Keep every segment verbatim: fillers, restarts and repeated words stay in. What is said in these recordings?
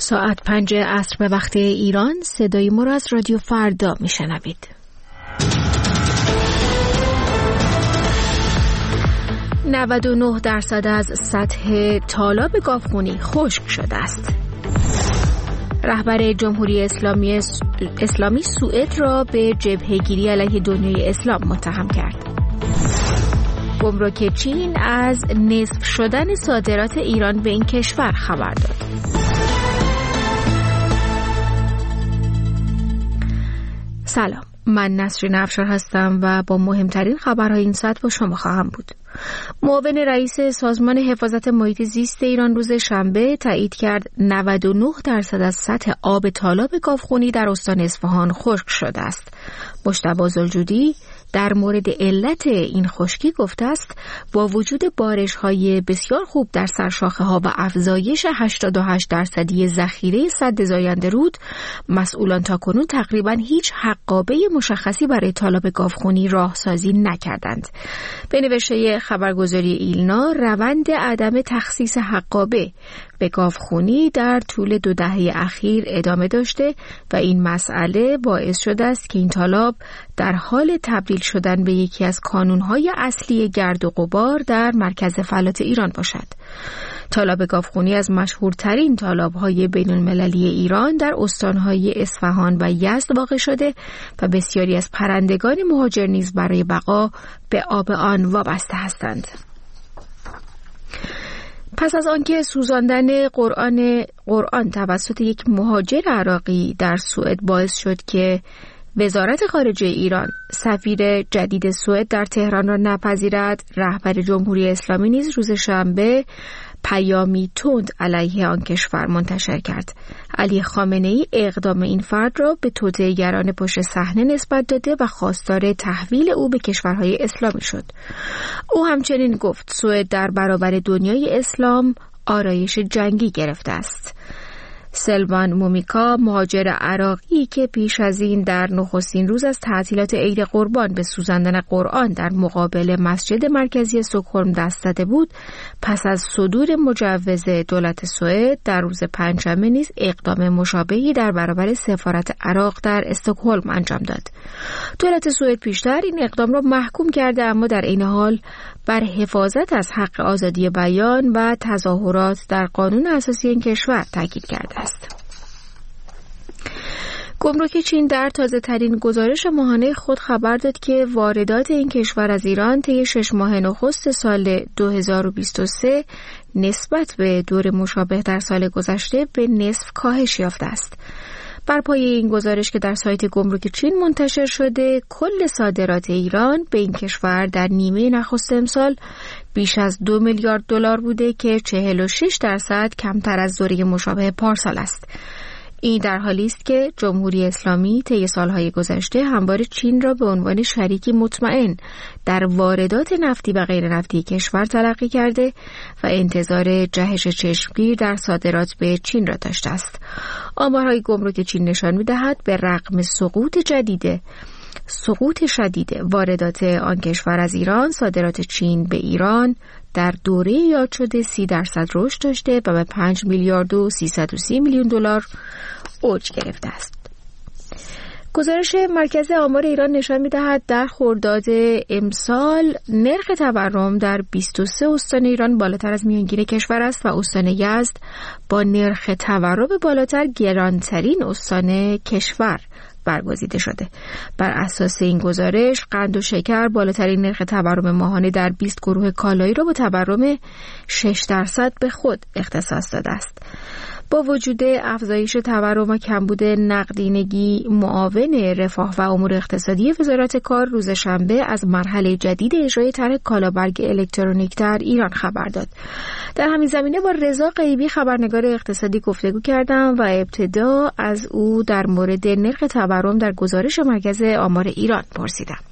ساعت پنج عصر به وقت ایران. صدای ما را از رادیو فردا میشنوید. نود و نه درصد از سطح تالاب گاوخونی خشک شده است. رهبر جمهوری اسلامی اسلامی سوئد را به جبهه‌گیری علیه دنیای اسلام متهم کرد. گمرک چین از نصف شدن صادرات ایران به این کشور خبر داد. سلام، من نسرین افشار هستم و با مهمترین خبرهای این ساعت با شما خواهم بود. معاون رئیس سازمان حفاظت محیط زیست ایران روز شنبه تایید کرد نود و نه درصد از سطح آب تالاب گاوخونی در استان اصفهان خشک شده است. مجتبی زلجودی در مورد علت این خشکی گفته است با وجود بارش‌های بسیار خوب در سرشاخه‌ها و افزایش هشتاد و هشت درصدی ذخیره سد زاینده رود، مسئولان تاکنون تقریباً هیچ حقابه مشخصی برای تالاب گاوخونی راهسازی نکردند. به نوشته خبرگزاری ایلنا، روند عدم تخصیص حقابه به گاوخونی در طول دو دهه اخیر ادامه داشته و این مسئله باعث شده است که این تالاب در حال تبدیل شدن به یکی از کانونهای اصلی گرد و غبار در مرکز فلات ایران باشد. تالاب گاوخونی از مشهورترین تالاب‌های بین‌المللی ایران در استان‌های اصفهان و یزد واقع شده و بسیاری از پرندگان مهاجر نیز برای بقا به آب آن وابسته هستند. پس از آنکه سوزاندن قرآن قرآن توسط یک مهاجر عراقی در سوئد باعث شد که وزارت خارجه ایران سفیر جدید سوئد در تهران را نپذیرد، رهبر جمهوری اسلامی نیز روز شنبه پیامی تند علیه آن کشور منتشر کرد. علی خامنه‌ای اقدام این فرد را به توطئه‌گران پشت صحنه نسبت داده و خواستار تحویل او به کشورهای اسلامی شد. او همچنین گفت سوئد در برابر دنیای اسلام آرایش جنگی گرفته است. سلوان مومیکا، مهاجر عراقی که پیش از این در نخستین روز از تعطیلات عید قربان به سوزاندن قرآن در مقابل مسجد مرکزی استکهلم دست زده بود، پس از صدور مجوز دولت سوئد در روز پنجشنبه نیز اقدام مشابهی در برابر سفارت عراق در استکهلم انجام داد. دولت سوئد پیشتر این اقدام را محکوم کرده، اما در این حال بر حفاظت از حق آزادی بیان و تظاهرات در قانون اساسی این کشور تاکید کرده است. گمرک چین در تازه ترین گزارش ماهانه خود خبر داد که واردات این کشور از ایران طی شش ماه نخست سال دو هزار و بیست و سه نسبت به دور مشابه در سال گذشته به نصف کاهش یافته است. بر پایه این گزارش که در سایت گمرک چین منتشر شده، کل صادرات ایران به این کشور در نیمه نخست امسال بیش از دو میلیارد دلار بوده که چهل و شش درصد کمتر از دوره مشابه پارسال است. این در حالی است که جمهوری اسلامی طی سالهای گذشته همواره چین را به عنوان شریکی مطمئن در واردات نفتی و غیر نفتی کشور تلقی کرده و انتظار جهش چشمگیر در صادرات به چین را داشته است. آمارهای گمرک چین نشان می‌دهد به رغم سقوط جدید سقوط شدید واردات آن کشور از ایران، صادرات چین به ایران در دوره یاد شده سی درصد رشد داشته و به پنج میلیارد و سیصد و سی میلیون دلار اوج گرفته است. گزارش مرکز آمار ایران نشان می‌دهد در خرداد امسال نرخ تورم در بیست و سه استان ایران بالاتر از میانگین کشور است و استان یزد با نرخ تورم بالاتر گرانترین استان کشور برگزیده شده. بر اساس این گزارش قند و شکر بالاترین نرخ تورم ماهانه در بیست گروه کالایی را با تورم شش درصد به خود اختصاص داده است. با وجود افزایش تورم و کمبود نقدینگی، معاون رفاه و امور اقتصادی وزارت کار روز شنبه از مرحله جدید اجرای طرح کالابرگ الکترونیک در ایران خبر داد. در همین زمینه با رضا غیبی خبرنگار اقتصادی گفتگو کردم و ابتدا از او در مورد نرخ تورم در گزارش مرکز آمار ایران پرسیدم.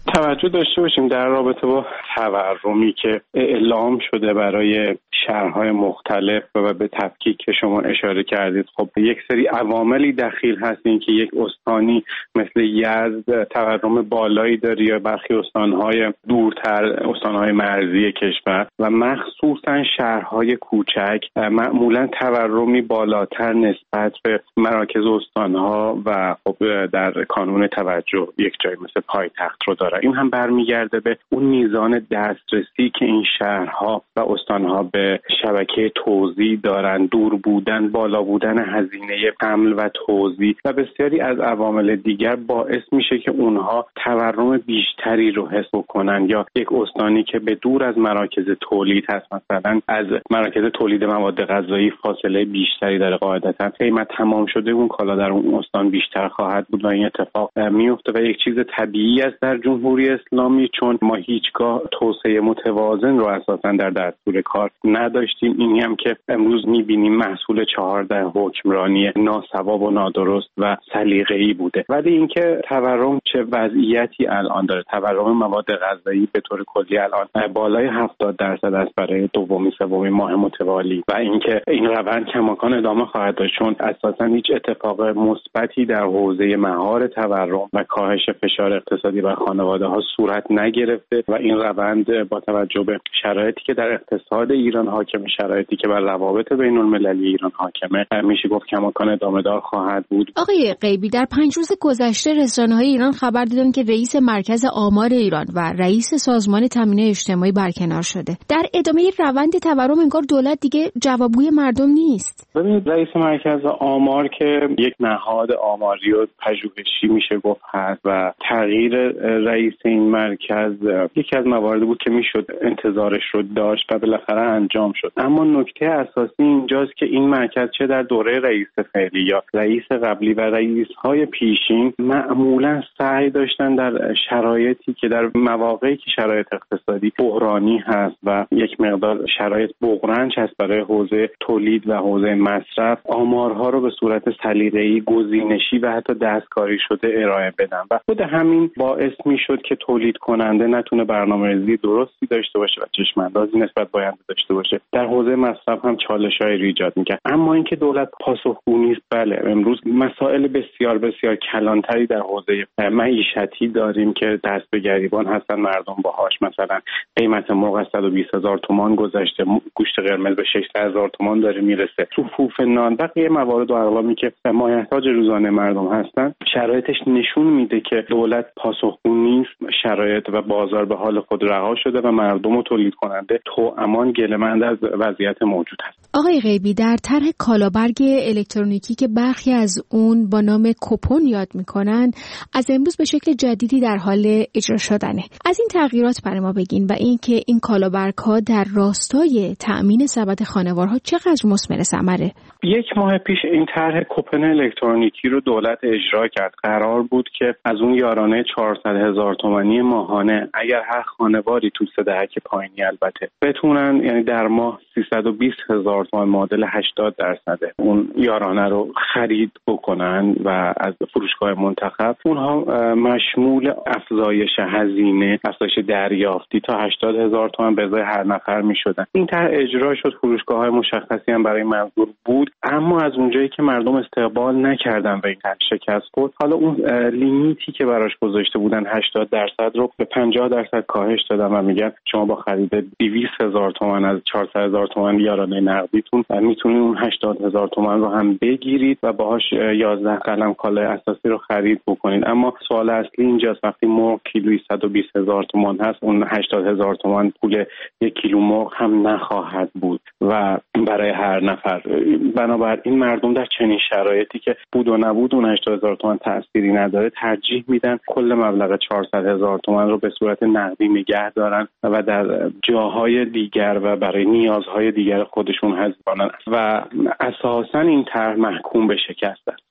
توجه داشته باشیم در رابطه با تورمی که اعلام شده برای شهرهای مختلف و به تفکیک که شما اشاره کردید. خب یک سری عواملی دخیل هستین که یک استانی مثل یزد تورم بالایی داره یا برخی استانهای دورتر، استانهای مرزی کشور و مخصوصا شهرهای کوچک معمولا تورمی بالاتر نسبت به مراکز استانها و خب در کانون توجه یک جای مثل پایتخت رو داره. این هم برمیگرده به اون میزان دسترسی که این شهرها و استانها به شبکه توزیع دارن، دور بودن، بالا بودن هزینه حمل و توزیع و بسیاری از عوامل دیگر باعث میشه که اونها تورم بیشتری رو حس کنن. یا یک استانی که به دور از مراکز تولید هست، مثلا از مراکز تولید مواد غذایی فاصله بیشتری داره، قاعدتا قیمت تمام شده اون کالا در اون استان بیشتر خواهد بود و این اتفاق میفته و یک چیز طبیعی است در جمهوری اسلامی، چون ما هیچگاه توسعه متوازن رو اساسا در دستور کار نداشتیم. اینی هم که امروز میبینیم محصول چهارده حکمرانی ناصواب و نادرست و سلیقه‌ای بوده. ولی اینکه تورم چه وضعیتی الان داره، تورم مواد غذایی به طور کلی الان بالای هفتاد درصد است برای دومی سومی ماه متوالی و اینکه این روند کماکان ادامه خواهد داشت، چون اساسا هیچ اتفاق مثبتی در حوزه مهار تورم و کاهش فشار اقتصادی بر خانواده ها صورت نگرفته و این روند با توجه به شرایطی که در اقتصاد ایران حاکمه، شرایطی که بر روابط بین المللی ایران حاکمه، میشه گفت کماکان ادامه دار خواهد بود. آقای غیبی، در پنج روز گذشته رسانه‌های ایران خبر دادن که رئیس مرکز آمار ایران و رئیس سازمان تامین اجتماعی برکنار شده. در ادامه روند تورم انگار دولت دیگه جوابگوی مردم نیست. ببینید، رئیس مرکز آمار که یک نهاد آماری و پژوهشی میشه گفت هست و تغییر رئیس این مرکز یکی از مواردی بود که میشد انتظارش رو داشت و بالاخره انجام شد. اما نکته اساسی اینجاست که این مرکز چه در دوره رئیس فعلی یا رئیس قبلی و رئیس‌های پیشین معمولا سعی داشتن در شرایطی که در مواقعی که شرایط اقتصادی بحرانی هست و یک مقدار شرایط بغرنج هست برای حوزه تولید و حوزه مصرف، آمارها رو به صورت سلیقه‌ای، گزینشی و حتی دستکاری شده ارائه بدن و خود همین باعث میشد که تولید کننده نتونه برنامه‌ریزی درستی داشته باشه و چشم‌اندازی نسبت به آینده داشته باشه. در حوزه مصرف هم چالش‌هایی ایجاد می‌کرد. اما اینکه دولت پاسخگو نیست، بله، امروز مسائل بسیار بسیار کلانتری در حوزه معیشتی داریم که دست به گریبان هستن مردم باهاش. مثلا قیمت مرغ از صد و بیست هزار تومان گذشته، گوشت قرمز به ششصد هزار تومان داره میرسه. صفوف نان، بقیه موارد و اقلامی که مایحتاج روزانه مردم هستن، شرایطش نشون میده که دولت پاسخگو نیست. شرایط و بازار به حال خود رها شده و مردم و تولید کننده توامان گله‌مند از وضعیت موجود هست. آقای غیبی، در طرح کالابرگ الکترونیکی که برخی از اون با نام کوپن یاد میکنن، از امروز به شکل جدیدی در حال اجرا شدنه. از این تغییرات برای ما بگین و اینکه این کالابرگ‌ها در راستای تأمین سبد خانوارها چقدر مثمر ثمره. یک ماه پیش این طرح کوپن الکترونیکی رو دولت اجرا کرد. قرار بود که از اون یارانه چهارصد هزار تومانی ماهانه اگر هر خانواری تو سه دهک پایینی البته بتونن، یعنی در ماه سیصد و بیست هزار تومان معادل هشتاد درصد اون یارانه رو خرید بکنن و از فروشگاه منتخب اونها مشمول افزایش هزینه، افزایش دریافتی تا هشتاد هزار تومان به ازای هر نفر می شدن. این طرح اجرا شد، فروشگاه های مشخصی هم برای منظور بود، اما از اونجایی که مردم استقبال نکردن و این طرح شکست خورد، حالا اون لیمیتی که براش گذاشته بودن هشتاد درصد رو به پنجاه درصد کاهش دادن و میگن شما با خرید دویست هزار تومان از چهارصد هزار تومان یارانه نقدیتون میتونید اون هشتاد هزار تومان رو هم بگیرید و باهاش یازده قلم کالای اساسی رو خرید بکنید. اما سوال اصلی اینجاست، وقتی مرغ کیلویی صد و بیست هزار تومان هست، اون هشتاد هزار تومان پول یک کیلو مرغ هم نخواهد بود و برای هر نفر. بنابراین مردم در چنین شرایطی که بود و نبود اون هشتاد هزار تومان تأثیری نداره، ترجیح میدن کل مبلغ چهارصد هزار تومان رو به صورت نقدی نگه دارن و در جاهای دیگر و برای نیازهای دیگر خودشون حذف کنن و اساساً این طرح محکوم به شکست است.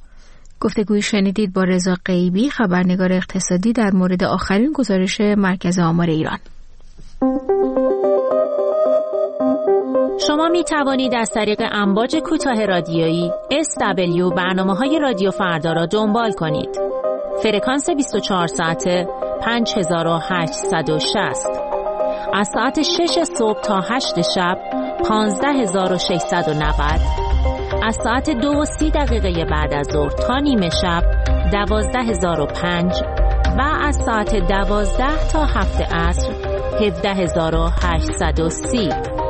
گفتگوی شنیدید با رضا غیبی، خبرنگار اقتصادی، در مورد آخرین گزارش مرکز آمار ایران. شما می توانید از طریق امواج کوتاه رادیویی اس دبلیو برنامه‌های رادیو فردا را دنبال کنید. فرکانس بیست و چهار ساعته پنج هزار و هشتصد و شصت. از ساعت شش صبح تا هشت شب پانزده هزار و ششصد و نود. از ساعت دو و سی دقیقه بعد از ظهر تا نیمه شب دوازده هزار و پنج و از ساعت دوازده تا هفت عصر هفده هزار و هشتصد و سی.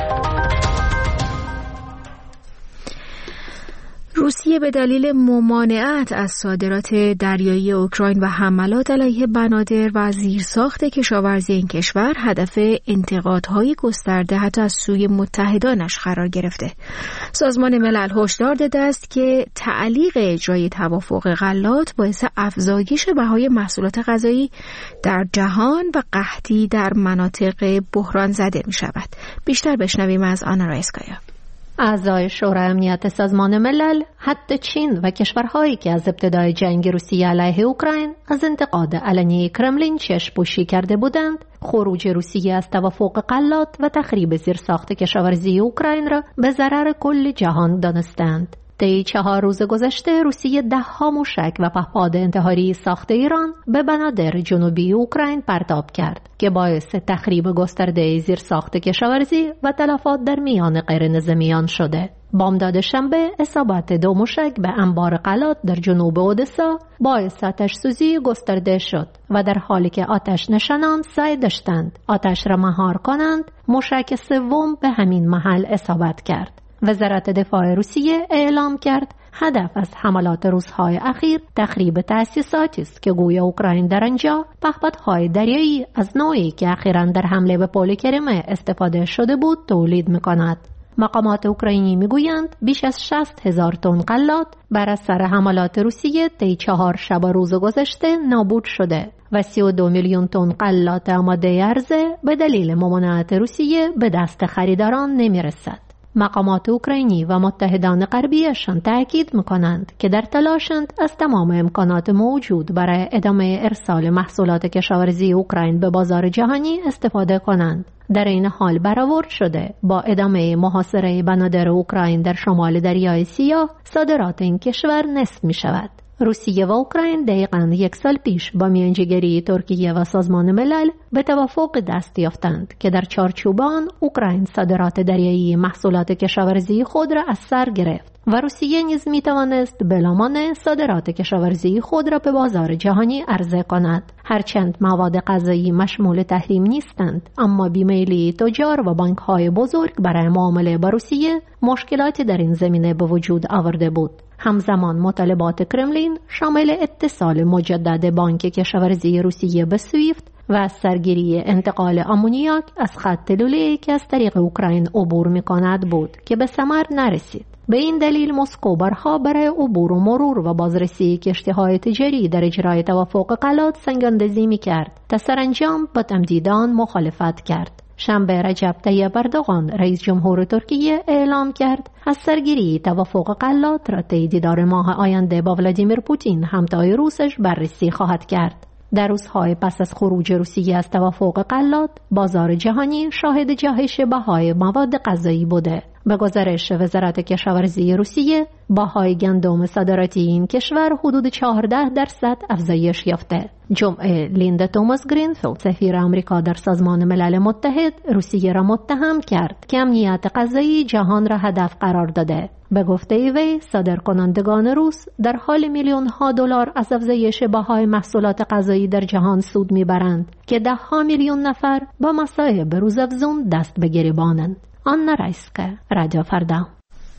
روسیه به دلیل ممانعت از صادرات دریایی اوکراین و حملات علیه بنادر و زیرساخت کشاورزی این کشور هدف انتقادهای گسترده حتی از سوی متحدانش قرار گرفته. سازمان ملل هشدار داده است که تعلیق اجرای توافق غلات باعث افزایش بهای محصولات غذایی در جهان و قحطی در مناطق بحران زده می شود. بیشتر بشنویم از آنا رایسکایا. اعضای شورای امنیت سازمان ملل حتی چین و کشورهایی که از ابتدای جنگ روسیه علیه اوکراین از انتقاد علنی کرملین چشم‌پوشی کرده بودند، خروج روسیه از توافق غلات و تخریب زیرساخت کشاورزی اوکراین را به ضرر کل جهان دانستند. طی چهار روز گذشته روسیه ده ها موشک و پهپاد انتحاری ساخت ایران به بنادر جنوبی اوکراین پرتاب کرد که باعث تخریب گسترده زیرساخت کشاورزی و تلفات در میان غیر نظامیان شده. بامداد شنبه اصابت دو موشک به انبار غلات در جنوب اودسا باعث آتش سوزی گسترده شد و در حالی که آتش نشانان سعی داشتند آتش را مهار کنند، موشک سوم به همین محل اصابت کرد. وزارت دفاع روسیه اعلام کرد هدف از حملات روزهای اخیر تخریب تأسیساتی است که گویا اوکراین در آنجا پهپادهای دریایی از نوعی که اخیراً در حمله به پل کریمه استفاده شده بود تولید می‌کند. مقامات اوکراینی میگویند بیش از شصت هزار تن غلات بر اثر حملات روسیه طی چهار شب روز گذشته نابود شده و سی و دو میلیون تن غلات آماده عرضه به دلیل ممانعت روسیه به دست خریداران نمی‌رسد. مقامات اوکراینی و متحدان غربیشان تأکید می‌کنند که در تلاشند از تمام امکانات موجود برای ادامه ارسال محصولات کشاورزی اوکراین به بازار جهانی استفاده کنند. در این حال برآورد شده با ادامه محاصره بنادر اوکراین در شمال دریای سیاه صادرات این کشور نصف می‌شود. روسیه و اوکراین دقیقاً یک سال پیش با میانجیگری ترکیه و سازمان ملل به توافق دست یافتند که در چارچوب آن اوکراین صادرات دریایی محصولات کشاورزی خود را از سر گرفت و روسیه نیز می توانست بلامانع صادرات کشاورزی خود را به بازار جهانی عرضه کند. هرچند مواد غذایی مشمول تحریم نیستند، اما بیمیلی تجار و بانک‌های بزرگ برای معامله با روسیه مشکلاتی در این زمینه به وجود آورده بود. همزمان مطالبات کرملین شامل اتصال مجدد بانک کشاورزی روسیه به سویفت و از سرگیری انتقال آمونیاک از خط لوله که از طریق اوکراین عبور می‌کند بود که به ثمر نرسید. به این دلیل مسکو بارها برای عبور و مرور و بازرسی کشتی‌های تجاری در اجرای توافق غلات سنگ‌اندازی می‌کرد تا سرانجام با تمدید آن مخالفت کرد. شنبه رجب طیب اردوغان رئیس جمهور ترکیه اعلام کرد از سرگیری توافق غلات را طی دیدار ماه آینده با ولادیمیر پوتین همتای روسش بررسی خواهد کرد. در روزهای پس از خروج روسیه از توافق غلات، بازار جهانی شاهد جهش بهای مواد غذایی بوده. به گزارش وزارت کشاورزی روسیه، بهای گندم صادراتی این کشور حدود چهارده درصد افزایش یافته. جمعه لیندا توماس گرینفیلد، سفیر آمریکا در سازمان ملل متحد، روسیه را متهم کرد که امنیت غذایی جهان را هدف قرار داده. به گفته وی، صادرکنندگان روس در حال میلیون ها دلار از افزایش بهای محصولات غذایی در جهان سود میبرند که ده ها میلیون نفر با مصائب روزافزون دست به گریبانند. آنا رایسکا، رادیو فردا.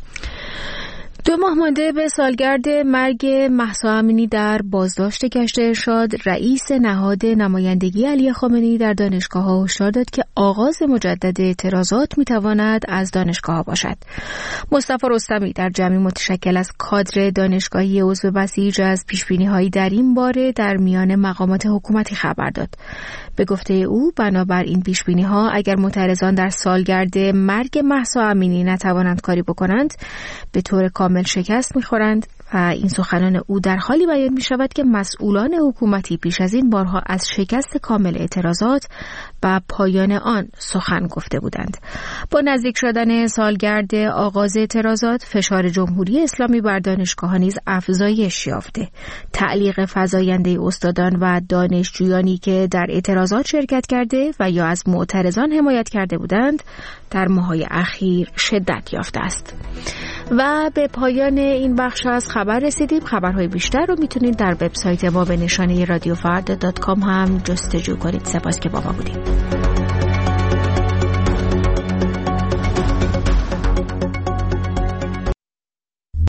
دو ماه مانده به سالگرد مرگ مهسا امینی در بازداشت گشت ارشاد، رئیس نهاد نمایندگی علی خامنه‌ای در دانشگاه‌ها هشدار داد که آغاز مجدد اعتراضات می‌تواند از دانشگاه‌ها باشد. مصطفی رستمی در جمعی متشکل از کادر دانشگاهی عضو بسیج از پیش‌بینی‌هایی در این باره در میان مقامات حکومتی خبر داد. به گفته او، بنابر این پیش‌بینی‌ها اگر معترضان در سالگرد مرگ مهسا امینی نتوانند کاری بکنند، به طور کامل کامل شکست می‌خورند و این سخنان او در حالی بیان می‌شود که مسئولان حکومتی پیش از این بارها از شکست کامل اعتراضات و پایان آن سخن گفته بودند. با نزدیک شدن سالگرد آغاز اعتراضات، فشار جمهوری اسلامی بر دانشگاه‌ها نیز افزایش یافته. تعلیق فزاینده استادان و دانشجویانی که در اعتراضات شرکت کرده و یا از معترضان حمایت کرده بودند در ماه‌های اخیر شدت یافته است. و به پایان این بخش از خبر رسیدیم. خبرهای بیشتر رو میتونید در وبسایت ما به نشانی رادیو فردا دات کام هم جستجو کنید. سپاس که با ما بودید.